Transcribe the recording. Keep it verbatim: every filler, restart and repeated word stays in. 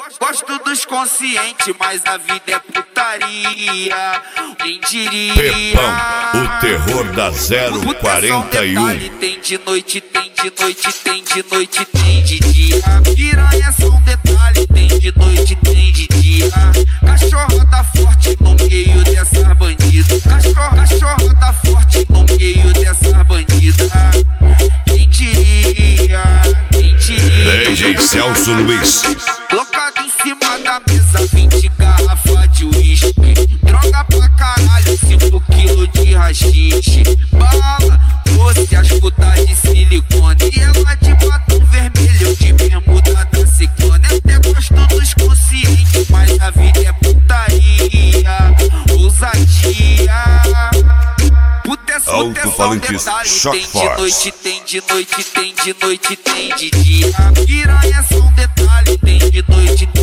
gosto dos conscientes, mas a vida é putaria. Quem diria? Pepão, o terror da zero quarenta e um. Tem de noite, tem de noite, tem de noite, tem de dia. Piranha é só um detalhe, tem de noite, tem de dia. Cachorro tá forte no meio dessas bandidas. Cachorro, cachorro tá forte no meio dessas bandidas. Quem diria? Quem diria? D J Celso Luiz. Colocado em cima da mesa, vinte garrafas de uísque. Droga pra caralho, cinco quilos de rachixe. Bala, doce, as putas de silicone. E ela de batom vermelho, de bermuda da ciclone. Até gosto dos conscientes, mas a vida é putaria. Ousadia. Puta é só um detalhe. Tem de noite, tem de noite, tem de noite, tem de dia. Piranha é só um detalhe. Tem de noite,